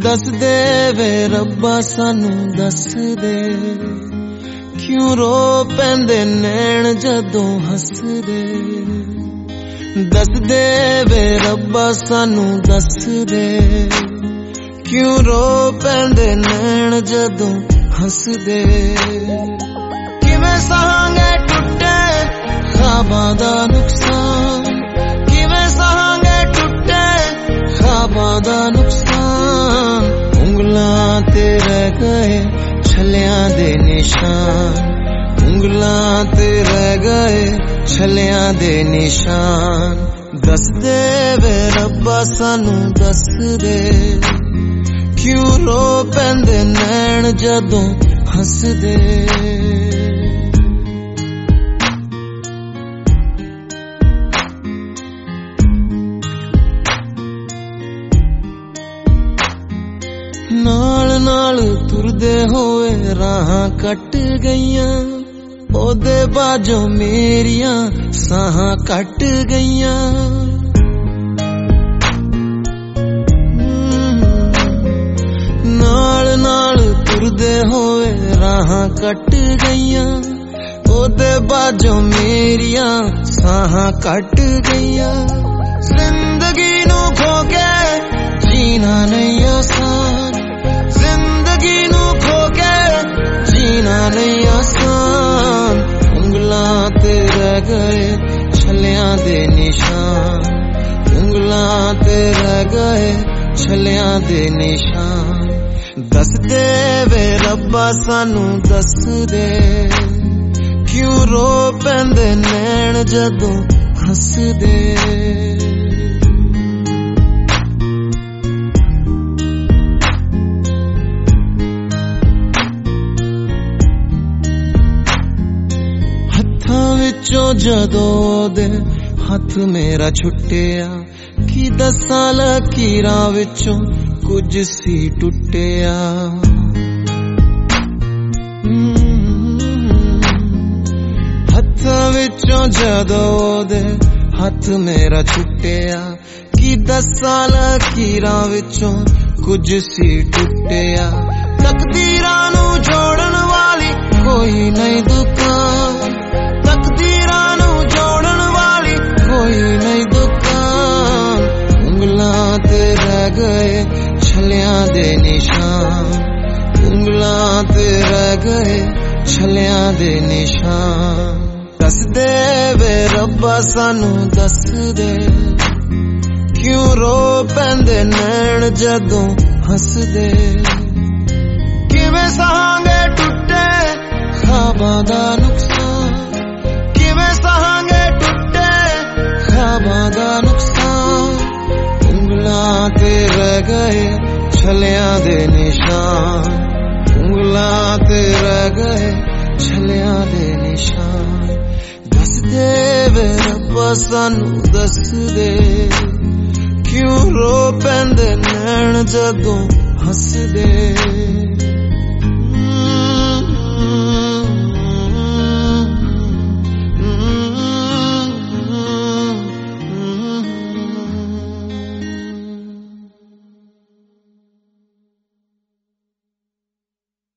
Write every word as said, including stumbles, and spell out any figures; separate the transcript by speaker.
Speaker 1: दस दे वे रब्बा सानू दस दे क्यों रो पैंदे नैण जदों हसदे। दस दे वे रब्बा सानू दस दे क्यों रो पैंदे नैण जदों हसदे। किवें सहांगे टुटे ख्वाबां दा नुकसान, किवें सहांगे टुटे ख्वाबां दा नुकसान। उंगलां ते रह गए छलियां दे निशान, उंगलां ते रह गए छलियां दे निशान। दस दे वे रब्बा सानू दस दे क्यों रो पैंदे नैण जदों हसदे। नाल नाल तुरदे होए राहां कट गईयां, ओदे बाजों मेरियां साहां कट गईयां। नाल नाल तुरदे होए राहां कट गईयां, ओदे बाजों मेरियां साहां कट गईयां। जिंदगी नू खो के जीना नहीं आसान, जिंदगी नू खो के जीना नहीं आसान। उंगलां ते रह गए छलियां दे निशान, उंगलां ते रह गए छलियां दे निशान। दस दे वे रब्बा सानू दस दे क्यों रो पैंदे नैण जदों हसदे। जदों दे हथ मेरा छुट्टिया की दसां लकीरां विचों कुछ सी टुटिया। हत्थां विचों जदों दे हथ मेरा छुट्टिया की दसां लकीरां विचों कुछ सी टुटिया। तकदीरां नू जोड़न वाली कोई नहीं दुकान, तकदीरां नू जोड़न वाली कोई नहीं दुकान। उंगलां ते रह गए छलियां दे निशान, उंगलां ते रह गए छलियां दे निशान। दस दे वे रब्बा सानू दस दे क्यों रो पैंदे नैण जदों हसदे। किवें सहांगे टुटे ख्वाबां दा नुकसान, किवें सहांगे टुटे ख्वाबां दा नुकसान। उंगलां ते रह गए छलियां दे निशान, उंगलां ते रह गए छलियां दे निशान। दस दे वे रब्बा सानू दस दे क्यों रो पैंदे नैण जदों हसदे।